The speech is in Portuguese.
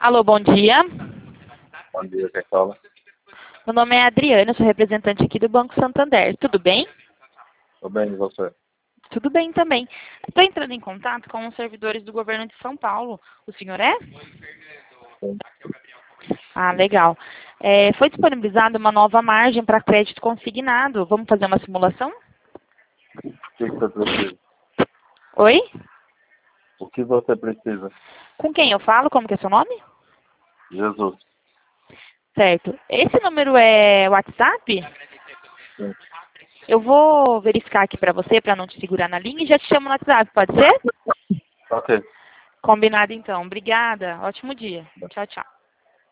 Alô, bom dia. Bom dia, quem fala? Meu nome é Adriana, eu sou representante aqui do Banco Santander. Tudo bem? Tudo bem, e você? Tudo bem também. Estou entrando em contato com os servidores do governo de São Paulo. O senhor é? Sim. Ah, legal. Foi disponibilizada uma nova margem para crédito consignado. Vamos fazer uma simulação? O que você precisa? Oi? O que você precisa? Com quem eu falo? Como que é seu nome? Jesus. Certo. Esse número é WhatsApp? Sim. Eu vou verificar aqui para você, para não te segurar na linha, e já te chamo no WhatsApp, pode ser? Ok. Combinado então. Obrigada. Ótimo dia. Tchau, tchau.